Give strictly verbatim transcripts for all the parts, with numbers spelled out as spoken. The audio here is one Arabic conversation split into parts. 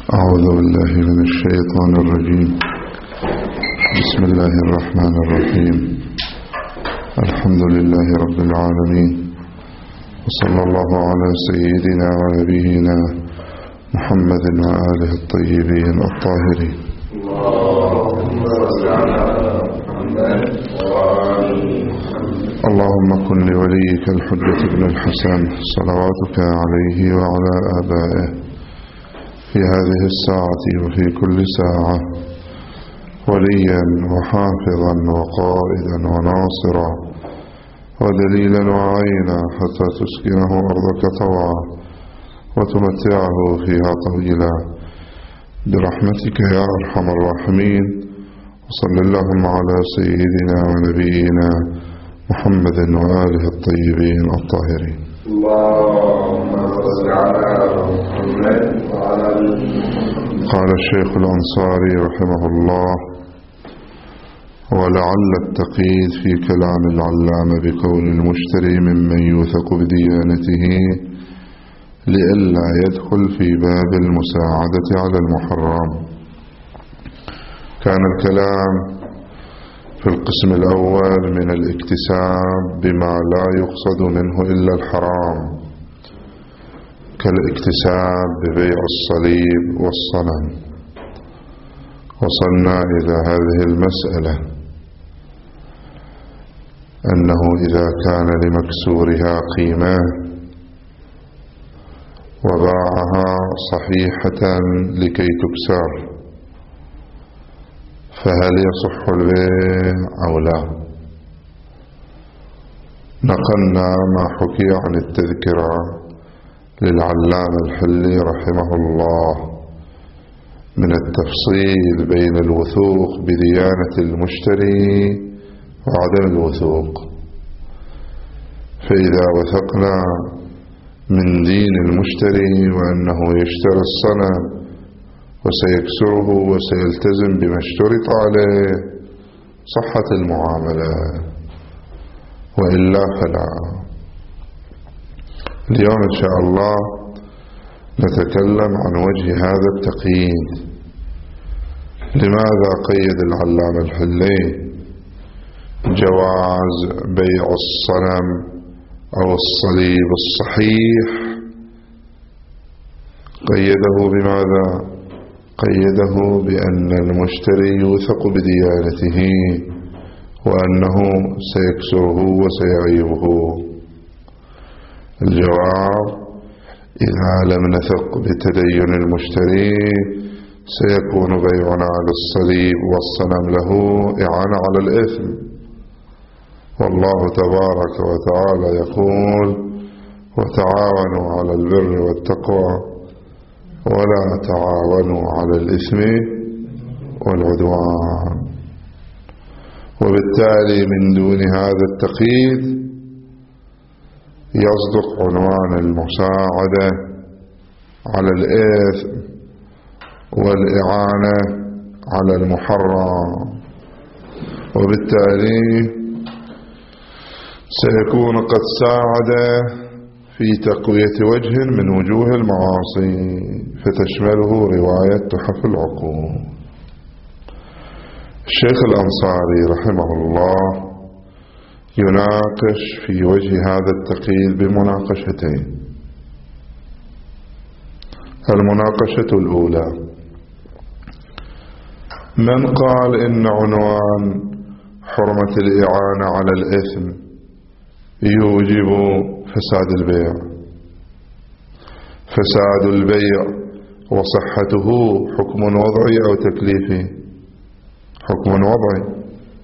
أعوذ بالله من الشيطان الرجيم. بسم الله الرحمن الرحيم. الحمد لله رب العالمين، وصلى الله على سيدنا ونبينا محمد وآله الطيبين الطاهرين. اللهم كن لوليك الحجة بن الحسن صلواتك عليه وعلى آبائه في هذه الساعة وفي كل ساعة وليا وحافظا وقائدا وناصرا ودليلا وعينا حتى تسكنه أرضك طوعا وتمتعه فيها طويلا برحمتك يا أرحم الراحمين. وصل اللهم على سيدنا ونبينا محمد وآله الطيبين الطاهرين. اللهم صل على محمد وعلى محمد. قال الشيخ الأنصاري رحمه الله: ولعل التقييد في كلام العلامة بكون المشتري ممن يوثق بديانته لئلا يدخل في باب المساعدة على المحرم. كان الكلام في القسم الأول من الاكتساب بما لا يقصد منه إلا الحرام، كالاكتساب ببيع الصليب والصنم. وصلنا إلى هذه المسألة أنه إذا كان لمكسورها قيمة وباعها صحيحة لكي تكسر فهل يصح البيع أو لا؟ نقلنا ما حكي عن التذكرة للعلامة الحلي رحمه الله من التفصيل بين الوثوق بديانة المشتري وعدم الوثوق. فإذا وثقنا من دين المشتري وأنه يشتري الصنم وسيكسره وسيلتزم بما اشترط عليه صحة المعاملة، وإلا فلا. اليوم إن شاء الله نتكلم عن وجه هذا التقييد. لماذا قيد العلامة الحلي جواز بيع الصنم أو الصليب الصحيح؟ قيده بماذا؟ قيده بأن المشتري يوثق بديانته وأنه سيكسره وسيعيبه. الجواب: إذا لم نثق بتدين المشتري سيكون بيعنا للصليب والصنم له إعانة على الإثم. والله تبارك وتعالى يقول: وتعاونوا على البر والتقوى ولا تعاونوا على الإثم والعدوان. وبالتالي من دون هذا التقييد يصدق عنوان المساعدة على الإثم والإعانة على المحرم، وبالتالي سيكون قد ساعد في تقوية وجه من وجوه المعاصي فتشمله رواية تحف العقول. الشيخ الأنصاري رحمه الله يناقش في وجه هذا التقييد بمناقشتين. المناقشة الأولى: من قال إن عنوان حرمة الإعانة على الإثم يوجب فساد البيع؟ فساد البيع وصحته حكم وضعي أو تكليفي؟ حكم وضعي.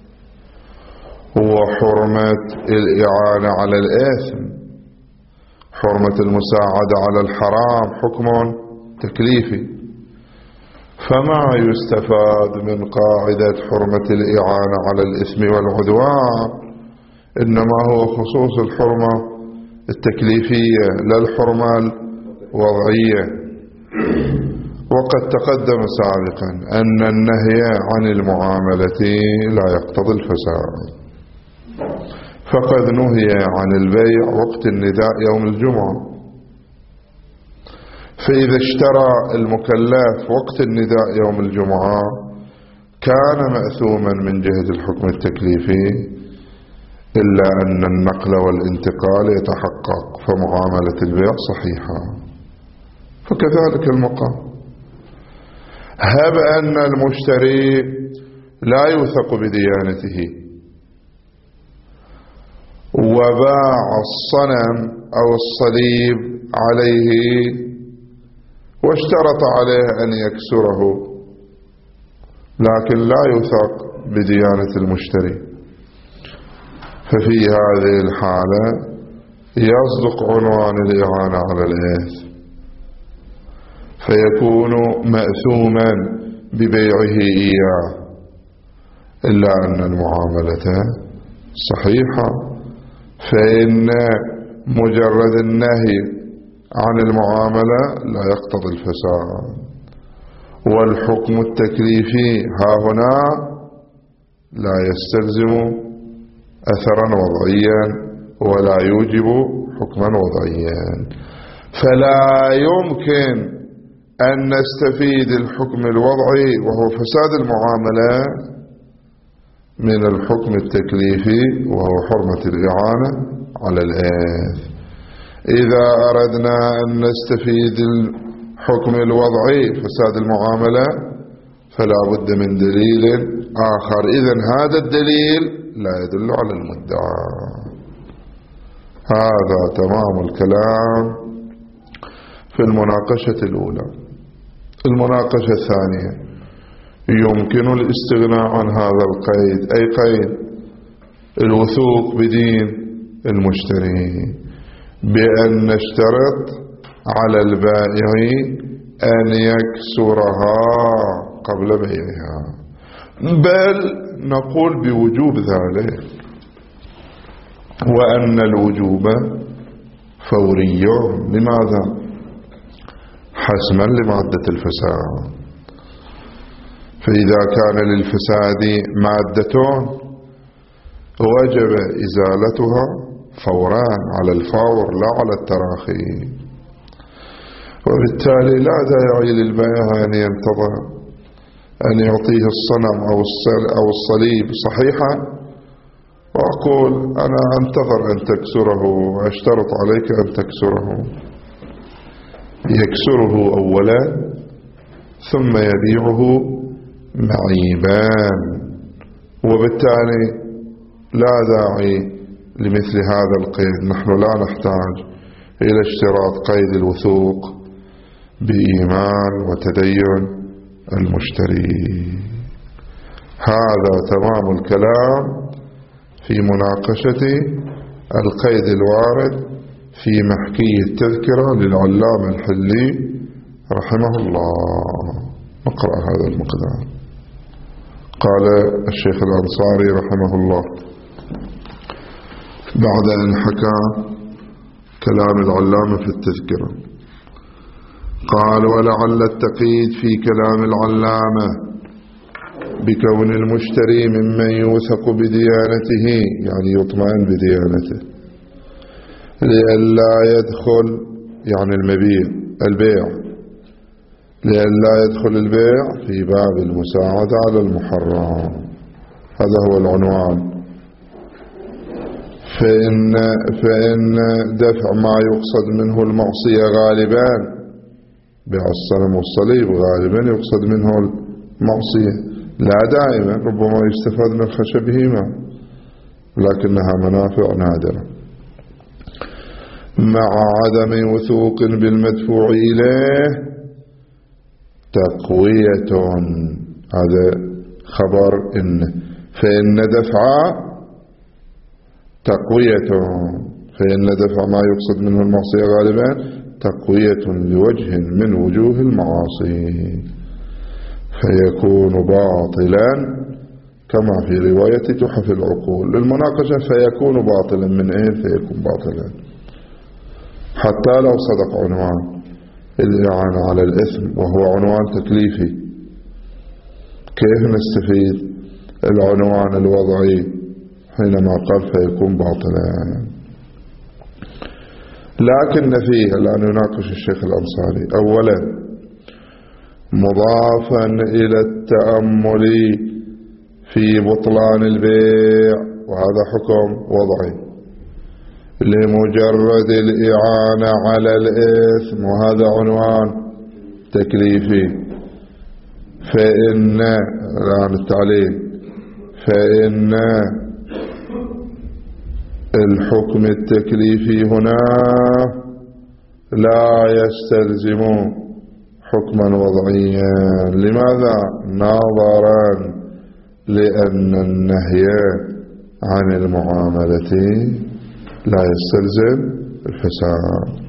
وحرمة الإعانة على الإثم، حرمة المساعدة على الحرام حكم تكليفي. فما يستفاد من قاعدة حرمة الإعانة على الإثم والعدوان إنما هو خصوص الحرمة التكليفية لا الحرمة الوضعية. وقد تقدم سابقا أن النهي عن المعاملة لا يقتضي الفساد، فقد نهي عن البيع وقت النداء يوم الجمعة، فإذا اشترى المكلف وقت النداء يوم الجمعة كان مأثوما من جهة الحكم التكليفي، إلا أن النقل والانتقال يتحقق فمعاملة البيع صحيحة. فكذلك المقام. هب أن المشتري لا يوثق بديانته وباع الصنم أو الصليب عليه واشترط عليه أن يكسره، لكن لا يوثق بديانة المشتري، ففي هذه الحالة يصدق عنوان الإعانة على الإثم، فيكون مأثوما ببيعه إياه، إلا أن المعاملة صحيحة، فإن مجرد النهي عن المعاملة لا يقتضي الفساد، والحكم التكليفي ها هنا لا يستلزم أثرا وضعيا ولا يوجب حكما وضعيا، فلا يمكن أن نستفيد الحكم الوضعي وهو فساد المعاملة من الحكم التكليفي وهو حرمة الإعانة على الإثم. إذا أردنا أن نستفيد الحكم الوضعي فساد المعاملة فلا بد من دليل آخر، إذن هذا الدليل لا يدل على المدعى. هذا تمام الكلام في المناقشة الأولى. المناقشة الثانية يمكن الاستغناء عن هذا القيد، أي قيد الوثوق بدين المشتري، بأن نشترط على البائع أن يكسرها قبل بيعها، بل نقول بوجوب ذلك، وأن الوجوب فوري. لماذا؟ حسما لمادة الفساد. فإذا كان للفساد مادة وجب إزالتها فورا على الفور لا على التراخي، وبالتالي لا داعي للبائع أن ينتظر أن يعطيه الصنم أو الصليب صحيحا وأقول أنا أنتظر أن تكسره وأشترط عليك أن تكسره. يكسره أولا ثم يبيعه معيبان، وبالتالي لا داعي لمثل هذا القيد. نحن لا نحتاج إلى اشتراط قيد الوثوق بإيمان وتدين المشتري. هذا تمام الكلام في مناقشة القيد الوارد في محكي التذكرة للعلامة الحلي رحمه الله. نقرأ هذا المقدار. قال الشيخ الأنصاري رحمه الله بعد أن حكى كلام العلامة في التذكرة، قال: ولعل التقييد في كلام العلامة بكون المشتري ممن يوثق بديانته، يعني يطمئن بديانته، لئلا يدخل يعني المبيع البيع لئلا يدخل البيع في باب المساعدة على المحرم. هذا هو العنوان. فإن, فإن دفع ما يقصد منه المعصية غالبا، بيع الصنم والصليب غالبا يقصد منه المعصية، لا دائما، ربما يستفاد من خشبهما لكنها منافع نادرة، مع عدم وثوق بالمدفوع إليه تقوية. هذا خبر إن فإن دفع تقوية فإن دفع ما يقصد منه المعصية غالبا تقوية لوجه من وجوه المعاصي، فيكون باطلا كما في رواية تحف العقول للمناقشة. فيكون باطلا من ايه؟ فيكون باطلا حتى لو صدق عنوان الإعانة على الإثم وهو عنوان تكليفي. كيف نستفيد العنوان الوضعي حينما قال فيكون باطلا؟ لكن فيه الآن يناقش الشيخ الأنصاري. أولا مضافا إلى التأمل في بطلان البيع، وهذا حكم وضعي لمجرد الإعانة على الإثم، وهذا عنوان تكليفي. فإن الآن التعليل فإن الحكم التكليفي هنا لا يستلزم حكما وضعيا. لماذا؟ نظرا لأن النهي عن المعاملة لا يستلزم الفساد.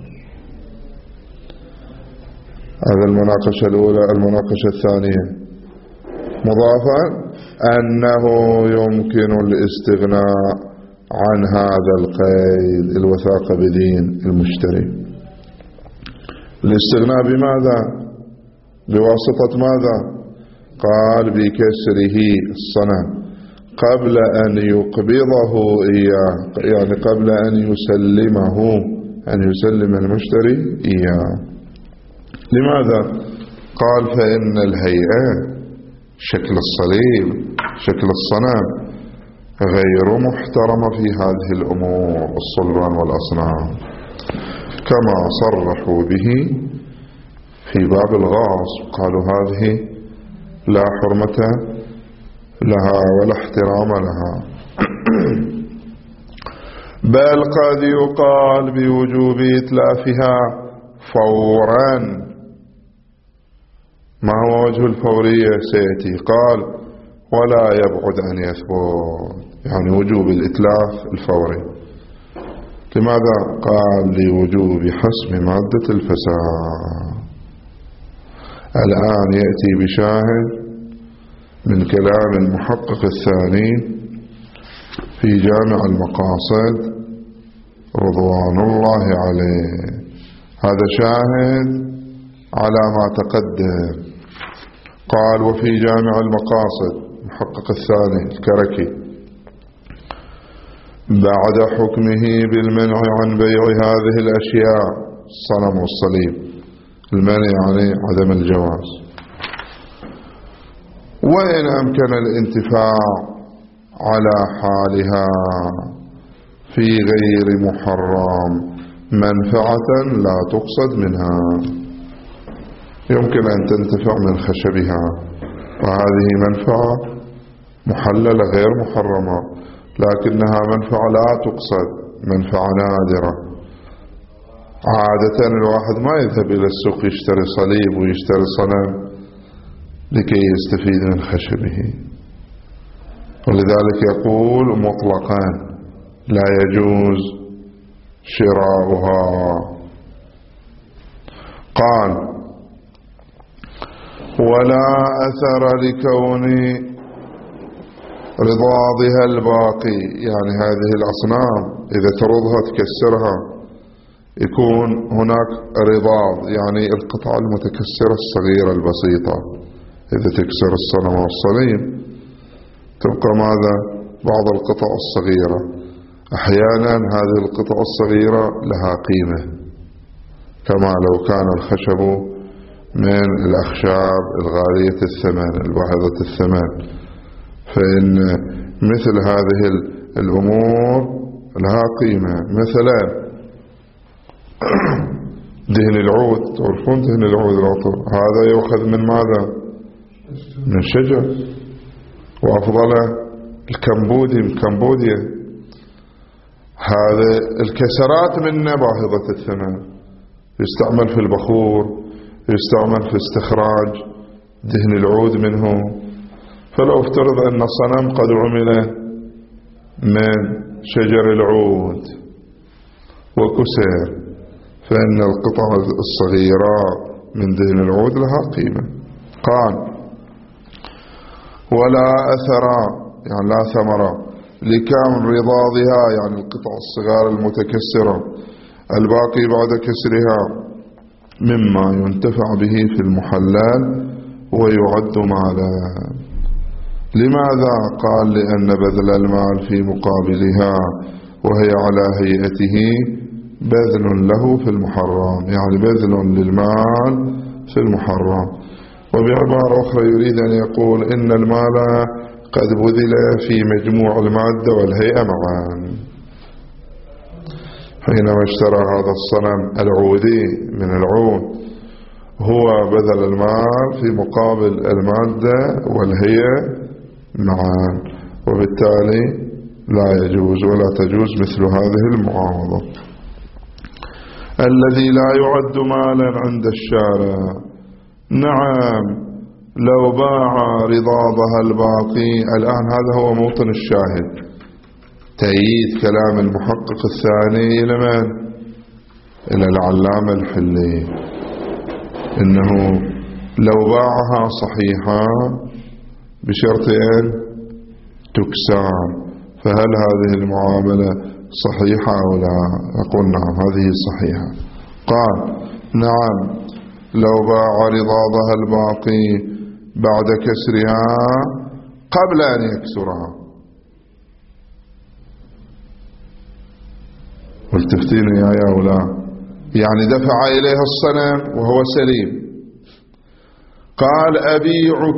هذا المناقشة الأولى. المناقشة الثانية مضافا أنه يمكن الاستغناء عن هذا القيد، الوثاقة بدين المشتري. الاستغناء بماذا؟ بواسطة ماذا؟ قال بكسره الصنم قبل أن يقبضه إياه، يعني قبل أن يسلمه، أن يسلم المشتري إياه. لماذا؟ قال فإن الهيئة شكل الصليب شكل الصنم غير محترمة في هذه الأمور الصلبان والأصنام، كما صرحوا به في باب الغاصب. قالوا هذه لا حرمة لها ولا احترام لها. بل قد يقال بوجوب إتلافها فورا. ما هو وجه الفورية؟ سيأتي. قال ولا يبعد أن يثبت، يعني وجوب الإتلاف الفوري. لماذا؟ قال لوجوب حسم مادة الفساد. الآن يأتي بشاهد من كلام المحقق الثاني في جامع المقاصد رضوان الله عليه. هذا شاهد على ما تقدم. قال وفي جامع المقاصد المحقق الثاني الكركي بعد حكمه بالمنع عن بيع هذه الأشياء الصنم والصليب، المنع يعني عدم الجواز، وإن أمكن الانتفاع على حالها في غير محرم منفعة لا تقصد منها. يمكن أن تنتفع من خشبها، وهذه منفعة محللة غير محرمة، لكنها منفعة لا تقصد، منفعة نادرة. عادة الواحد ما يذهب إلى السوق يشتري صليب ويشتري صنم لكي يستفيد من خشبه، ولذلك يقول مطلقا لا يجوز شراؤها. قال ولا أثر لكون رضاضها الباقي، يعني هذه الأصنام إذا ترضها تكسرها يكون هناك رضاض، يعني القطع المتكسرة الصغيرة البسيطة. إذا تكسر الصنم والصليب تبقى ماذا؟ بعض القطع الصغيرة. أحيانا هذه القطع الصغيرة لها قيمة، كما لو كان الخشب من الأخشاب الغالية الثمن الباهظة الثمن، فإن مثل هذه الأمور لها قيمة. مثلا دهن العود، تعرفون دهن العود العطر، هذا يؤخذ من ماذا؟ من شجر. وأفضل الكمبودي من كمبوديا، هذا الكسرات منه باهظة الثمن، يستعمل في البخور، يستعمل في استخراج دهن العود منه. فلو افترض أن الصنم قد عمل من شجر العود وكسر، فإن القطع الصغيرة من دهن العود لها قيمة. قال ولا أثر، يعني لا ثمرة، لكون رضاضها، يعني القطع الصغار المتكسرة الباقي بعد كسرها، مما ينتفع به في المحلال ويعد مالا. لماذا؟ قال لأن بذل المال في مقابلها وهي على هيئته بذل له في المحرم، يعني بذل للمال في المحرم. وبعبارة أخرى يريد أن يقول إن المال قد بذل في مجموع المادة والهيئة معا. حينما اشترى هذا الصنم العودي من العود هو بذل المال في مقابل المادة والهيئة معا، وبالتالي لا يجوز ولا تجوز مثل هذه المعاوضة. الذي لا يعد مالا عند الشارع، نعم لو باع رضاضها الباقي. الآن هذا هو موطن الشاهد، تأييد كلام المحقق الثاني إلى من؟ إلى العلامة الحلي، إنه لو باعها صحيحة بشرط أن تكسر، فهل هذه المعاملة صحيحة أو لا؟ أقول نعم هذه صحيحة. قال نعم لو باع رضاضها الباقي بعد كسرها قبل أن يكسرها. والتفتين يا يا ولا، يعني دفع إليها الصنم وهو سليم. قال أبيعك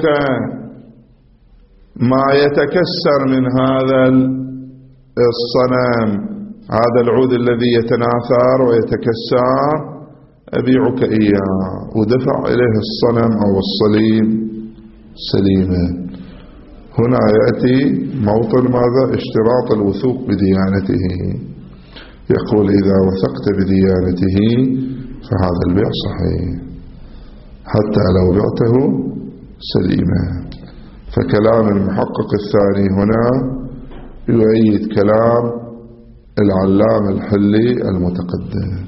ما يتكسر من هذا الصنم، هذا العود الذي يتناثر ويتكسر، أبيعك إياه، ودفع إليه الصنم أو الصليب سليما. هنا يأتي موطن ماذا؟ اشتراط الوثوق بديانته. يقول إذا وثقت بديانته فهذا البيع صحيح حتى لو بعته سليما. فكلام المحقق الثاني هنا يؤيد كلام العلامة الحلي المتقدم.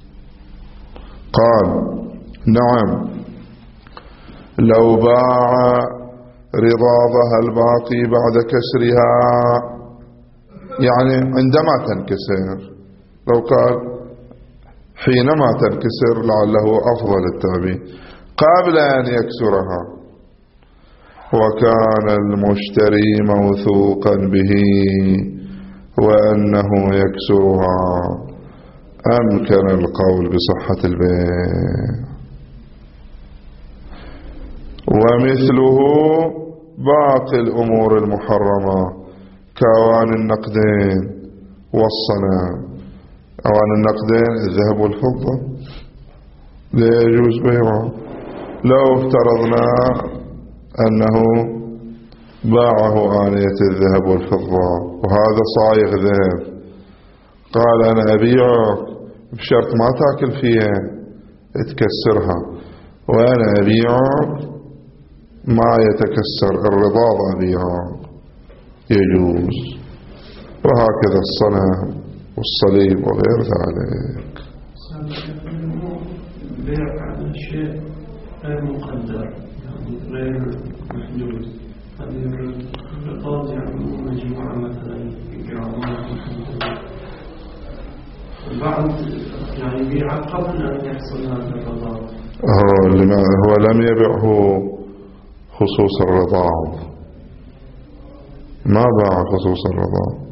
قال نعم لو باع رضاضها الباقي بعد كسرها، يعني عندما تنكسر، لو قال حينما تنكسر لعله أفضل التعبير، قبل أن يكسرها، وكان المشتري موثوقا به وأنه يكسرها، أمكن القول بصحة البيع. ومثله باقي الأمور المحرمة كأوان النقدين والصنم. أوان النقدين الذهب والفضة لا يجوز بيعه. لو افترضنا أنه باعه آنية الذهب والفضة وهذا صايغ ذهب، قال أنا أبيعك بشرط ما تأكل فيها تكسرها، وأنا أبيعك ما يتكسر الرضاض أبيعك، يجوز. وهكذا الصنم والصليب وغير ذلك. بيع على شيء غير مقدر، يعني غير محدود. هذه الرضاض يعني مجموعة مثلا جرامات البعض يعني يبيع قبل أن يحصل هذا الرضاض. هو, هو لم يبيعه خصوص الرضاض، ما باع خصوص الرضاض،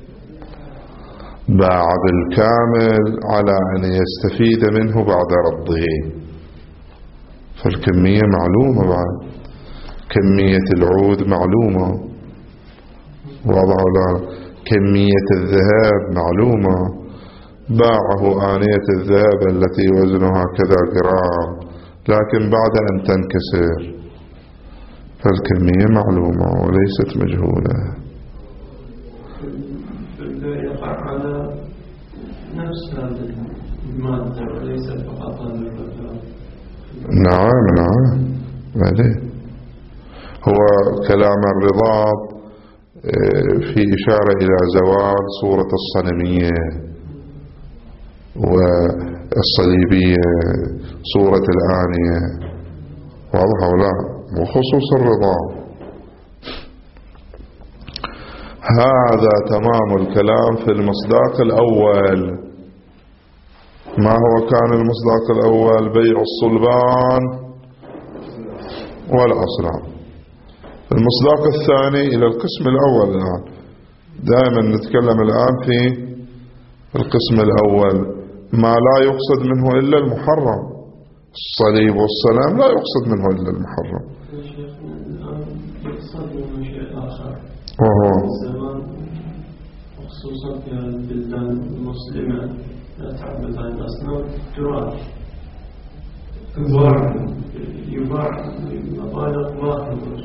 باع بالكامل على أن يستفيد منه بعد رضه. فالكمية معلومة، بعد كمية العود معلومة، وضع له كمية الذهب معلومة، باعه آنية الذهب التي وزنها كذا جرام لكن بعد أن تنكسر، فالكمية معلومة وليست مجهولة. يقع على نفس هذه المادة وليس فقط هذا الرضاض. نعم نعم بعدين هو كلام الرضاض في إشارة إلى زوال صورة الصنمية والصليبية صورة الآنية، واضح ولا؟ وخصوص الرضاض. هذا تمام الكلام في المصداق الأول. ما هو كان المصداق الأول؟ بيع الصلبان والأصنام. المصداق الثاني إلى القسم الأول. الآن دائما نتكلم الآن في القسم الأول ما لا يقصد منه إلا المحرم. الصليب والسلام لا يقصد منه إلا المحرم. يقصد منه شيء آخر وهو خصوصا في البلدان المسلمة لا تعبد عن الأصنام تراث يباع يباع مبالغ واحدة.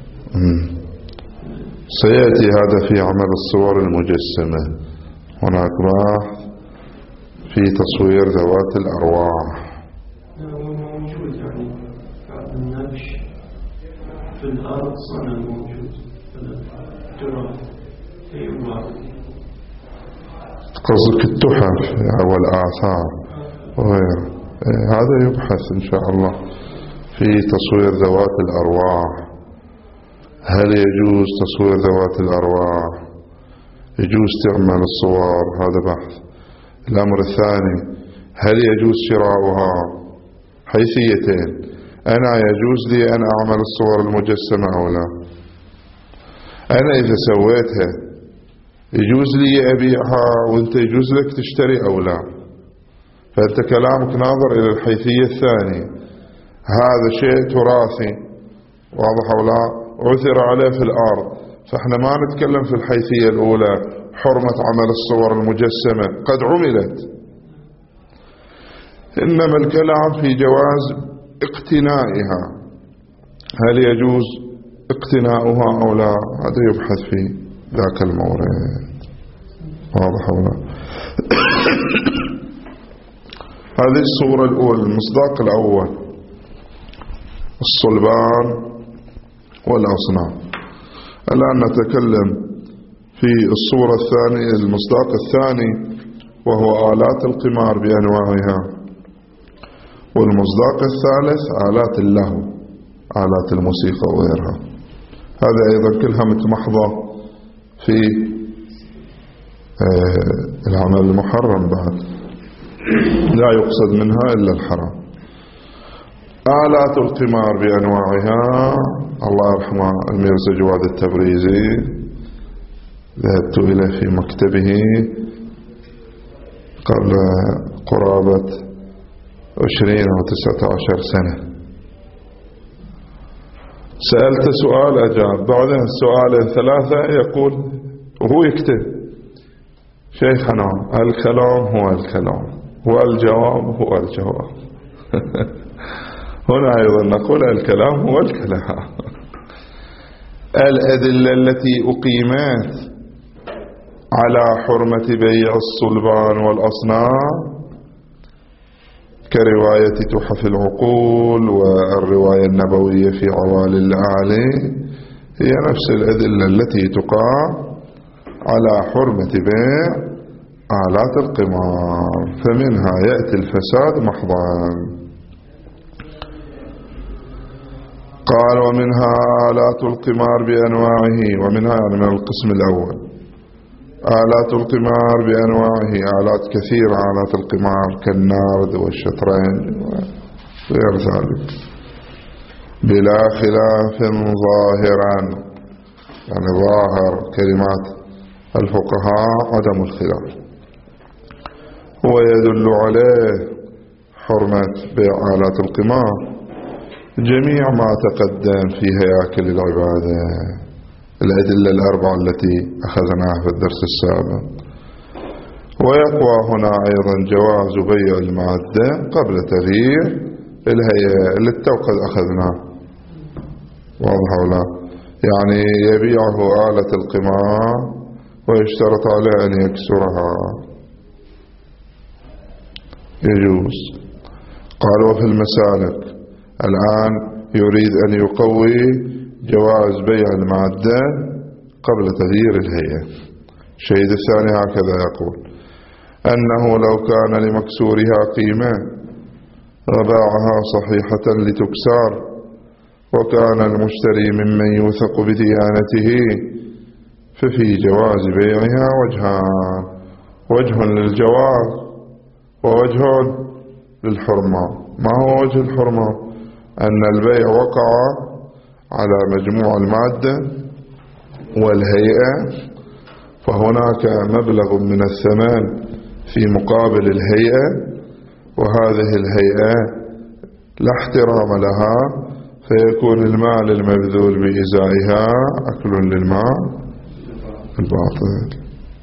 سيأتي هذا في عمل الصور المجسمة. هناك بحث في تصوير ذوات الأرواح. موجود يعني النبش في الأرض صنع موجود تراث يباع. قصدك التحف والآثار وغيره. هذا يبحث إن شاء الله في تصوير ذوات الأرواح. هل يجوز تصوير ذوات الأرواح؟ يجوز تعمل الصور؟ هذا بحث. الأمر الثاني هل يجوز شراؤها؟ حيثيتين: أنا يجوز لي أن أعمل الصور المجسمة أو لا؟ أنا إذا سويتها يجوز لي أبيعها وأنت يجوز لك تشتري أو لا؟ فأنت كلامك ناظر إلى الحيثية الثانية. هذا شيء تراثي واضح أو لا؟ عثر عليه في الأرض. فإحنا ما نتكلم في الحيثية الأولى حرمة عمل الصور المجسمة، قد عملت، إنما الكلام في جواز اقتنائها. هل يجوز اقتناؤها أو لا؟ هذا يبحث في ذاك المورد واضح أو لا؟ هذه الصورة الأولى، المصداق الأول الصلبان والأصنام. الآن نتكلم في الصورة الثانية، المصداق الثاني، وهو آلات القمار بأنواعها. والمصداق الثالث آلات اللهو، آلات الموسيقى وغيرها. هذا أيضا كلها متمحضة في العمل المحرم بعد، لا يقصد منها إلا الحرام. آلات القمار بأنواعها، الله يرحمه الميرزا جواد التبريزي، ذهبت إليه في مكتبه قبل قرابة عشرين أو تسعة عشر سنة. سألت سؤال أجاب، بعدها السؤال ثلاثة يقول وهو يكتب: شيخنا الكلام هو الكلام والجواب هو الجواب. هنا أيضا نقول الكلام هو الكلام. الأدلة التي أقيمت على حرمة بيع الصلبان والأصنام كرواية تحف العقول والرواية النبوية في عوالي الأعلى هي نفس الأدلة التي تقام على حرمة بيع آلات القمار، فمنها يأتي الفساد محضا. قال: ومنها آلات القمار بأنواعه، ومنها يعني من القسم الأول آلات القمار بأنواعه، آلات كثيرة آلات القمار كالنارد والشطرنج وغير ذلك، بلا خلاف ظاهرا، يعني ظاهر كلمات الفقهاء عدم الخلاف، ويدل عليه حرمة بيع آلات القمار جميع ما تقدم في هياكل العبادة، الأدلة الأربعة التي أخذناها في الدرس السابق. ويقوى هنا أيضا جواز بيع المادة قبل تغيير الهيئة اللي التوقد أخذناه، واضح ولا؟ يعني يبيعه آلة القمار ويشترط عليه أن يكسرها، يجوز. قال: وفي المسالك الآن يريد أن يقوي جواز بيع المادة قبل تغيير الهيئة. الشيء الثاني هكذا يقول: أنه لو كان لمكسورها قيمة وباعها صحيحة لتكسر وكان المشتري ممن يوثق بديانته ففي جواز بيعها وجهان: وجه للجواز ووجه للحرمة. ما هو وجه الحرمة؟ أن البيع وقع على مجموع المادة والهيئة، فهناك مبلغ من الثمن في مقابل الهيئة، وهذه الهيئة لا احترام لها، فيكون المال المبذول بإزائها أكل للمال الباطل.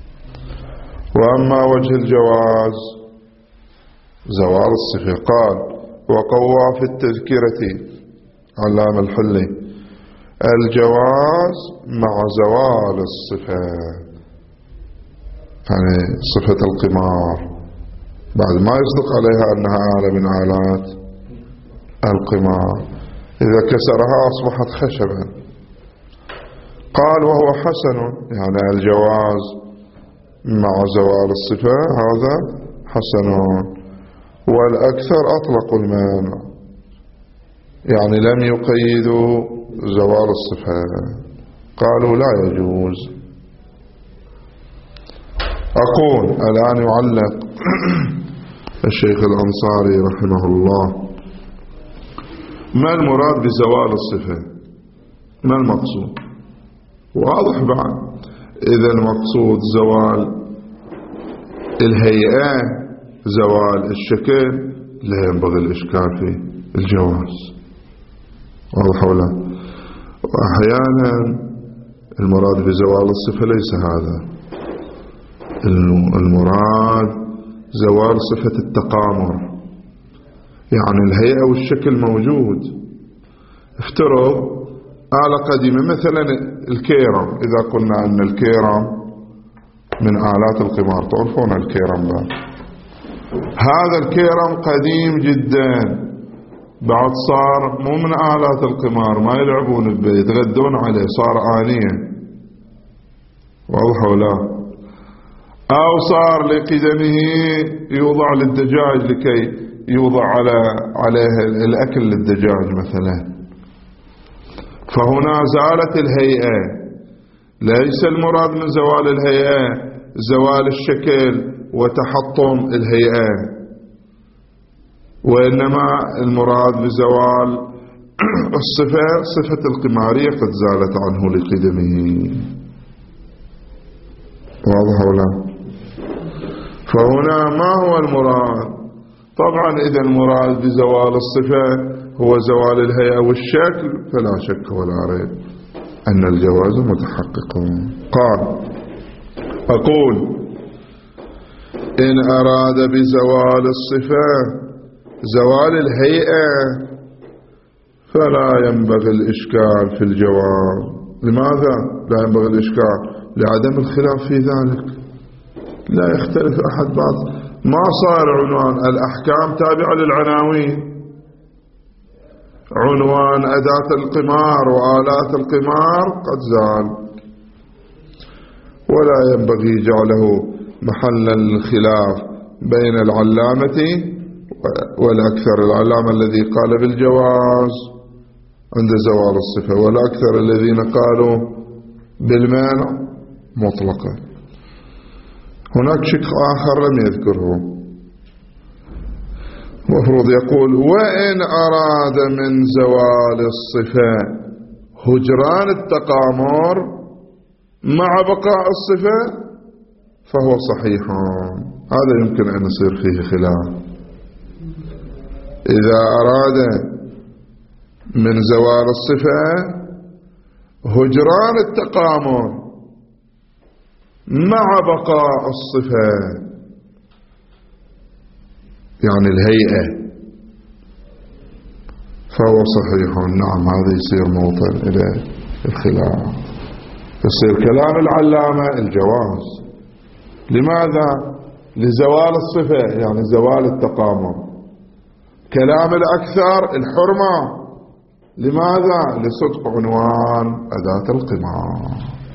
وأما وجه الجواز زوال الصفة، قال وقوى في التذكرة علام الحلي الجواز مع زوال الصفة، يعني صفة القمار بعد ما يصدق عليها أنها آلة من آلات القمار، إذا كسرها أصبحت خشبا. قال وهو حسن، يعني الجواز مع زوال الصفة هذا حسن. والأكثر أطلقوا المانع، يعني لم يقيدوا زوال الصفة، قالوا لا يجوز. أقول الآن يعلق الشيخ الأنصاري رحمه الله: ما المراد بزوال الصفة؟ ما المقصود؟ واضح بعد، إذا المقصود زوال الهيئة زوال الشكل لا ينبغي الإشكال في الجواز، واضح ولا؟ وأحيانا المراد بزوال الصفة ليس هذا المراد، زوال صفة التقامر، يعني الهيئة والشكل موجود. افترض آلة قديمة مثلا الكيرم، إذا قلنا أن الكيرم من آلات القمار، تعرفون الكيرم بقى. هذا الكيرم قديم جدا، بعد صار مو من آلات القمار، ما يلعبون به، يتغدون عليه، صار آنية، واضح ولا؟ أو صار لقدمه يوضع للدجاج لكي يوضع على عليه الأكل للدجاج مثلا. فهنا زالت الهيئة، ليس المراد من زوال الهيئة زوال الشكل وتحطم الهيئة، وإنما المراد بزوال الصفة صفة القمارية قد زالت عنه لقدمه، واضح ولا؟ فهنا ما هو المراد؟ طبعا إذا المراد بزوال الصفة هو زوال الهيئة والشكل، فلا شك ولا ريب أن الجواز متحقق. قال أقول إن أراد بزوال الصفة زوال الهيئة فلا ينبغي الإشكال في الجواز. لماذا لا ينبغي الإشكال؟ لعدم الخلاف في ذلك، لا يختلف أحد بعض، ما صار عنوان الأحكام تابعة للعناوين، عنوان أداة القمار وآلات القمار قد زال، ولا ينبغي جعله محل الخلاف بين العلامة والأكثر، العلامة الذي قال بالجواز عند زوال الصفة، والأكثر الذين قالوا بالمانع مطلقا. هناك شق آخر لم يذكره، مفروض يقول وإن أراد من زوال الصفة هجران التقامر مع بقاء الصفة فهو صحيح. هذا يمكن أن يصير فيه خلاف. إذا أراد من زوال الصفة هجران التقامر مع بقاء الصفة، يعني الهيئة، فهو صحيح. نعم، هذا يصير موطن إلى الخلاف، يصير كلام العلامة الجواز. لماذا؟ لزوال الصفة، يعني زوال التقامر. كلام الأكثر الحرمة. لماذا؟ لصدق عنوان أداة القمار.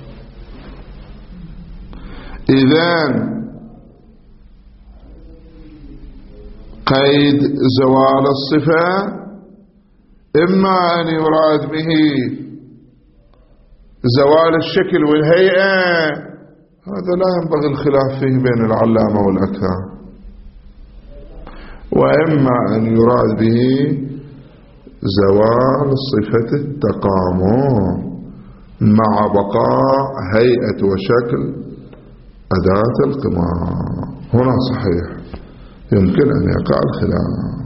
إذن قيد زوال الصفة إما أن يراد به زوال الشكل والهيئة، هذا لا ينبغي الخلاف فيه بين العلامة والأكثر، وإما أن يراد به زوال صفة التقامر مع بقاء هيئة وشكل أداة القمار. هنا صحيح يمكن أن يقع الخلاف.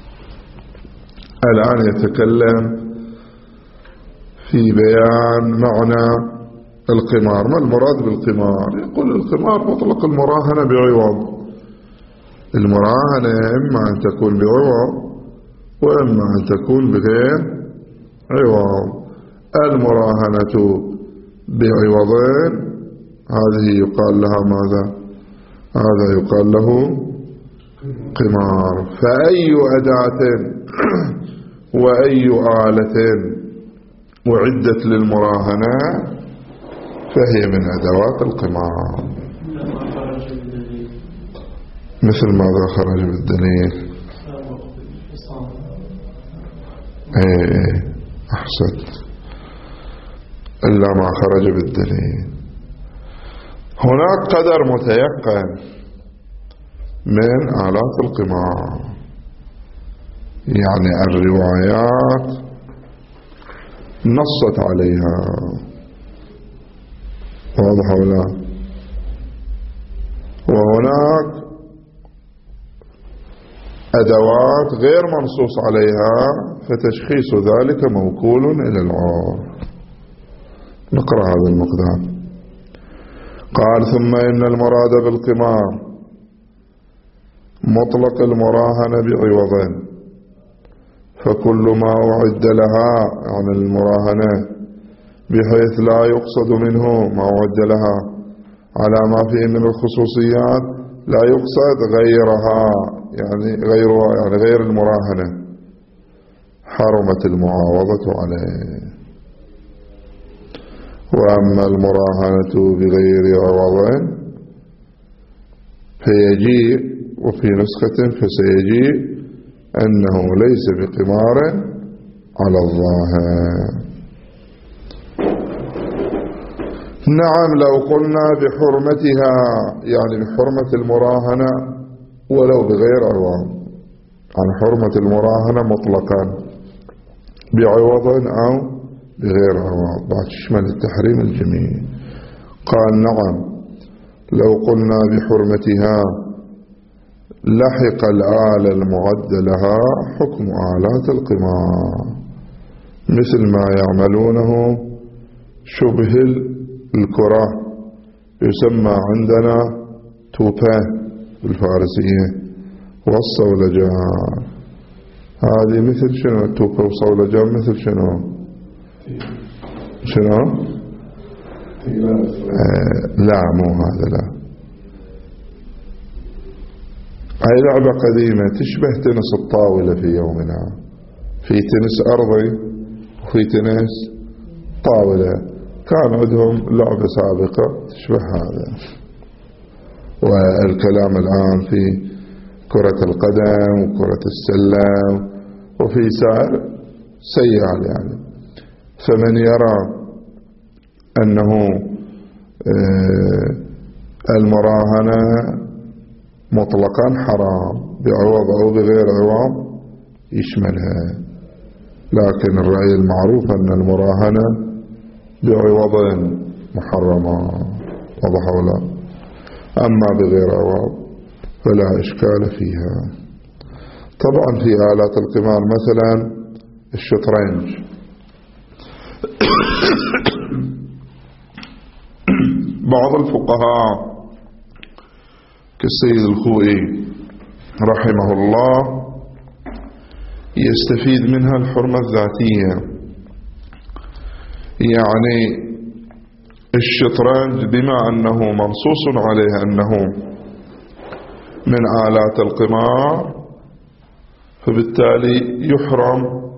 الآن يتكلم في بيان معنى القمار. ما المراد بالقمار؟ يقول القمار مطلق المراهنة بعوض. المراهنة إما أن تكون بعوض وإما أن تكون بغير عوض. المراهنة بعوضين هذه يقال لها ماذا؟ هذا يقال له قمار. فأي أداة وأي آلة وعدت للمراهنة فهي من أدوات القمار. مثل ماذا خرج بالدليل؟ ايه أحسنت، إلا ما خرج بالدليل. هناك قدر متيقن من آلات القمار، يعني الروايات نصت عليها، واضح ولا؟ وهناك أدوات غير منصوص عليها فتشخيص ذلك موكول إلى العرف. نقرأ هذا المقدار. قال ثم إن المراد بالقمار مطلق المراهنة بعوض، فكل ما أعد لها عن المراهنة بحيث لا يقصد منه ما أعد لها على ما فيه من الخصوصيات، لا يقصد غيرها يعني غيرها يعني غير المراهنة، حرمت المعاوضة عليه. وأما المراهنة بغير عوض فيجيء، وفي نسخة فسيجيء أنه ليس بقمار على الظاهر. نعم لو قلنا بحرمتها يعني بحرمة المراهنة ولو بغير عوض، عن حرمة المراهنة مطلقا بعوض أو بغير عوض بعد تشمل التحريم الجميع. قال نعم لو قلنا بحرمتها لحق الآلة المعد لها حكم آلات القمار، مثل ما يعملونه شبه الكرة يسمى عندنا توبان بالفارسية، والصولجان. هذه مثل شنو التوبة والصولجان؟ مثل شنو شنو آه لا مو هذا، لا هاي لعبة قديمة تشبه تنس الطاولة في يومنا، في تنس أرضي وفي تنس طاولة، كان عندهم لعبة سابقة تشبه هذا. والكلام الآن في كرة القدم وكرة السلة وفي سائر سيال يعني. فمن يرى أنه المراهنة مطلقا حرام بعوض أو بغير عوض يشملها، لكن الرأي المعروف أن المراهنة بعوض محرمة، واضح ولا؟ أما بغير عوض فلا إشكال فيها. طبعا في آلات القمار مثلا الشطرنج بعض الفقهاء كالسيد الخوئي رحمه الله يستفيد منها الحرمة الذاتية، يعني الشطرنج بما أنه منصوص عليه أنه من آلات القمار فبالتالي يحرم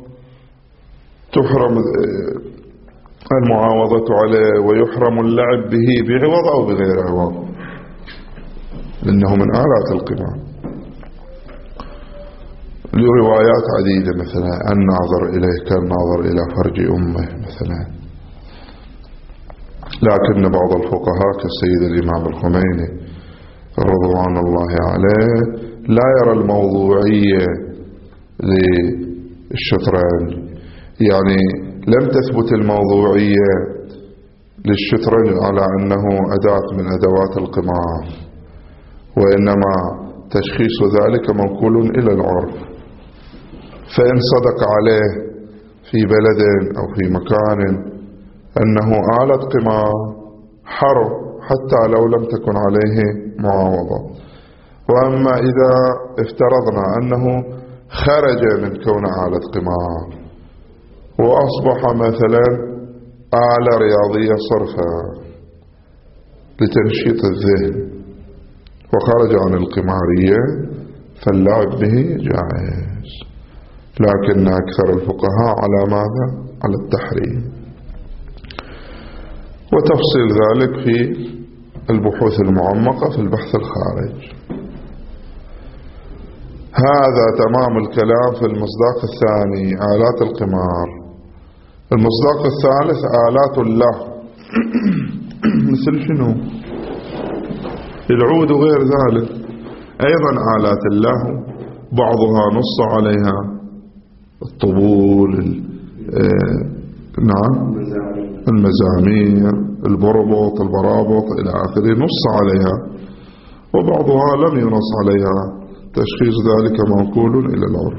تحرم المعاوضة عليه ويحرم اللعب به بعوض أو بغير عوض، لأنه من آلات القمار. لروايات عديدة مثلا الناظر إليه كالناظر إلى فرج أمه مثلا. لكن بعض الفقهاء كالسيد الإمام الخميني رضوان الله عليه لا يرى الموضوعية للشطرنج، يعني لم تثبت الموضوعية للشطرنج على أنه أداة من أدوات القمار، وإنما تشخيص ذلك منقول إلى العرف. فإن صدق عليه في بلد أو في مكان أنه آلة قمار حرم حتى لو لم تكن عليه معاوضة. وأما إذا افترضنا أنه خرج من كون آلة قمار وأصبح مثلا آلة رياضية صرفة لتنشيط الذهن وخرج عن القمارية فاللعب به جائز، لكن أكثر الفقهاء على ماذا؟ على التحريم. وتفصيل ذلك في البحوث المعمقة في البحث الخارج. هذا تمام الكلام في المصداق الثاني آلات القمار. المصداق الثالث آلات اللهو مثل شنو؟ العود وغير ذلك. أيضا آلات اللهو بعضها نص عليها الطبول، آه نعم، المزامير، البربط، البرابط إلى آخره، نص عليها، وبعضها لم ينص عليها، تشخيص ذلك منقول إلى العرف.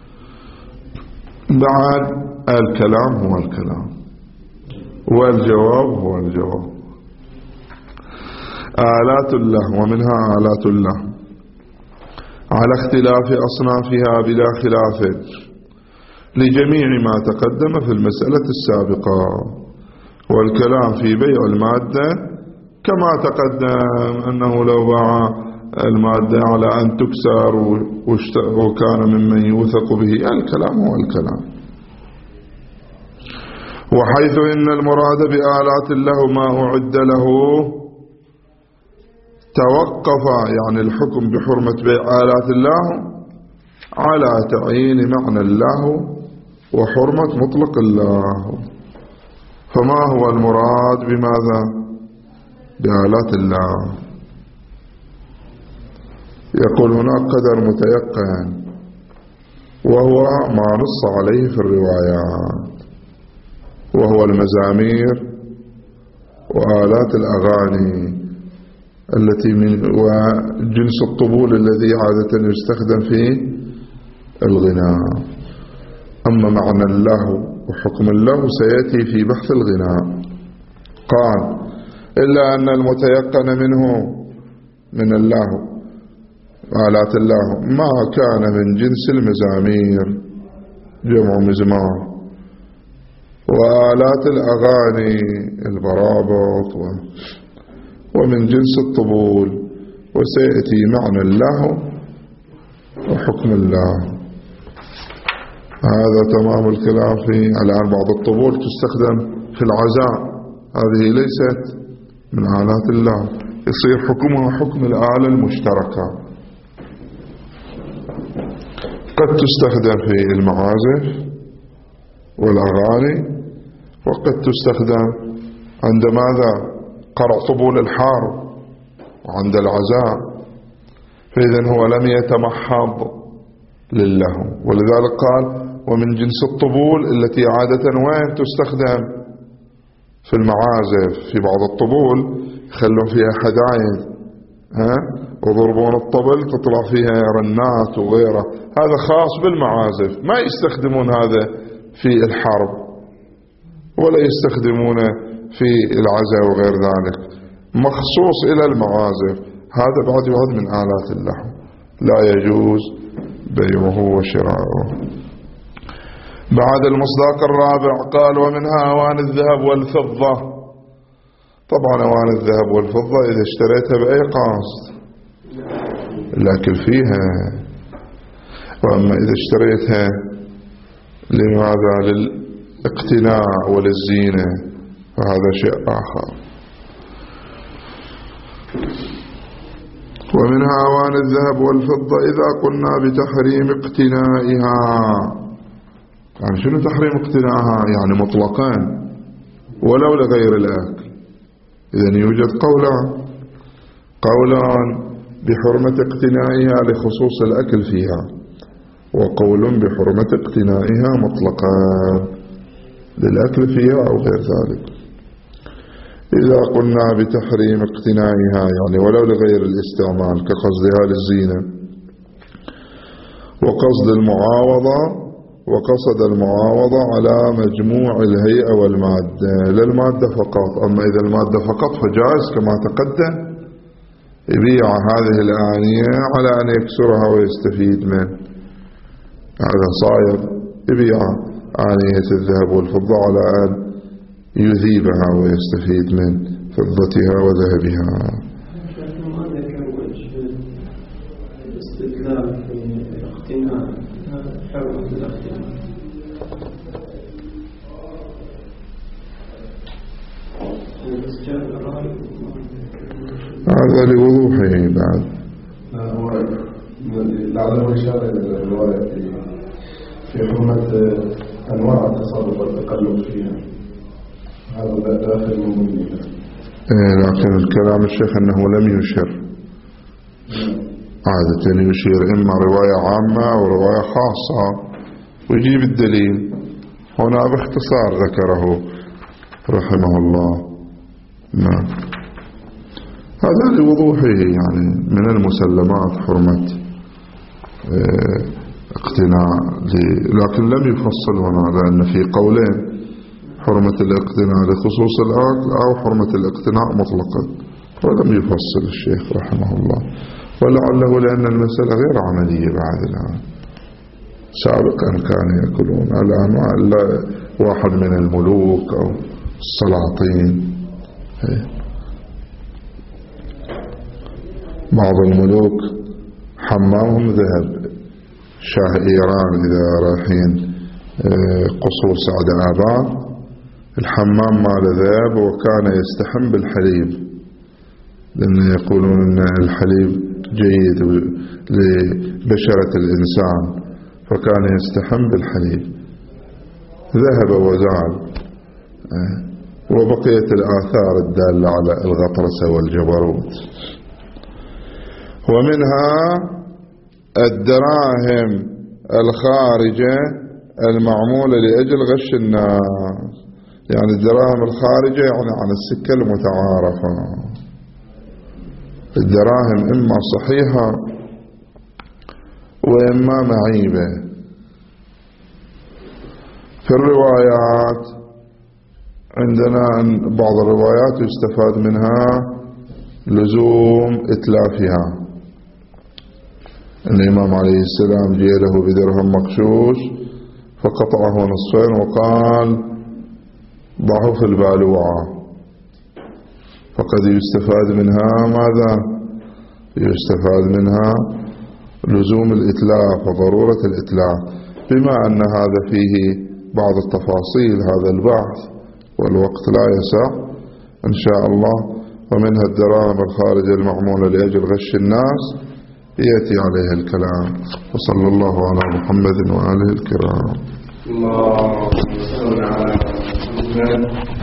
بعد الكلام هو الكلام والجواب هو الجواب. آلات اللهو، ومنها آلات اللهو على اختلاف أصنافها بلا خلاف لجميع ما تقدم في المسألة السابقة. والكلام في بيع المادة كما تقدم أنه لو باع المادة على أن تكسر وكان ممن يوثق به، الكلام هو الكلام. وحيث إن المراد بآلات اللهو ما أعد له توقف يعني الحكم بحرمة بيع آلات اللهو على تعيين معنى اللهو وحرمة مطلق اللهو. فما هو المراد بماذا؟ بآلات اللهو. يقول هناك قدر متيقن وهو ما نص عليه في الروايات، وهو المزامير وآلات الأغاني التي من وجنس الطبول الذي عادة يستخدم في الغناء. أما معنى اللهو وحكم اللهو سيأتي في بحث الغناء. قال إلا أن المتيقن منه من اللهو آلات اللهو ما كان من جنس المزامير جمع مزمار، وآلات الأغاني البرابط ومن جنس الطبول، وسيأتي معنى اللهو وحكم اللهو. هذا تمام الكلام. في الآن بعض الطبول تستخدم في العزاء، هذه ليست من آلات اللهو، يصير حكمها حكم الآلة المشتركة. قد تستخدم في المعازف والأغاني، وقد تستخدم عند ماذا؟ قرع طبول الحرب وعند العزاء. فإذن هو لم يتمحض للهو، ولذلك قال ومن جنس الطبول التي عادة وين تستخدم؟ في المعازف. في بعض الطبول يخلون فيها حدايد ها وضربون الطبل تطلع فيها رنات وغيره، هذا خاص بالمعازف، ما يستخدمون هذا في الحرب ولا يستخدمونه في العزاء وغير ذلك، مخصوص إلى المعازف. هذا بعد يعد من آلات اللهو، لا يجوز بيعه وشراؤه. بعد المصداق الرابع قال ومنها أواني الذهب والفضة. طبعا أواني الذهب والفضة إذا اشتريتها بأي قصد الأكل فيها، وأما إذا اشتريتها لماذا؟ للاقتناء وللزينة فهذا شيء آخر. ومنها أواني الذهب والفضة إذا قلنا بتحريم اقتنائها. يعني شنو تحريم اقتنائها؟ يعني مطلقا ولو لغير الأكل. إذن يوجد قولان، قولان بحرمة اقتنائها لخصوص الأكل فيها، وقول بحرمة اقتنائها مطلقا للأكل فيها أو غير ذلك. إذا قلنا بتحريم اقتنائها يعني ولو لغير الاستعمال كقصدها للزينة، وقصد المعاوضة وقصد المعاوضة على مجموع الهيئة والمادة للمادة فقط. أما إذا المادة فقط فجائز كما تقدم يبيع هذه الآنية على أن يكسرها ويستفيد منه، هذا صاير يبيع آنية الذهب والفضة على أن يذيبها ويستفيد من فضتها وذهبها. ما ذكر وجه الاستدلال في الاقتناء حرمة الاقتناء. هذا لوضوحه بعد. لعله إشارة إلى الرواية في حرمة أنواع التصرف والتقلب فيها، هذا داخل من ضمنها. إيه لكن الكلام الشيخ أنه لم يشر، عادة يشير إما رواية عامة أو رواية خاصة ويجيب الدليل. هنا باختصار ذكره رحمه الله. نعم، هذا لوضوحه يعني من المسلمات حرمة اقتناء، لكن لم يفصل هنا لأن في قولين: حرمة الاقتناء لخصوص الأكل أو حرمة الاقتناء مطلقا، ولم يفصل الشيخ رحمه الله. ولعله لأن المسألة غير عملية بعد الآن، سابقا كانوا يأكلون، الآن إلا واحد من الملوك أو السلاطين. بعض الملوك حمامهم ذهب، شاه إيران إذا رايحين قصور سعد آباد الحمام مال ذهب، وكان يستحم بالحليب لأن يقولون أن الحليب جيد لبشرة الإنسان، فكان يستحم بالحليب. ذهب وزال، وبقيت الآثار الدالة على الغطرسة والجبروت. ومنها الدراهم الخارجة المعمولة لأجل غش الناس، يعني الدراهم الخارجة يعني عن السكة المتعارفة. الدراهم إما صحيحة وإما معيبة. في الروايات عندنا بعض الروايات يستفاد منها لزوم إتلافها. الإمام عليه السلام جاء له بدرهم مغشوش فقطعه نصفين وقال ضعه في البالوعة، فقد يستفاد منها ماذا؟ يستفاد منها لزوم الإتلاف وضرورة الإتلاف، بما أن هذا فيه بعض التفاصيل هذا البحث والوقت لا يسع إن شاء الله. ومنها الدراهم الخارجة المعمولة لأجل غش الناس يأتي عليها الكلام. وصلى الله على محمد وآله الكرام. اللهم صل على محمد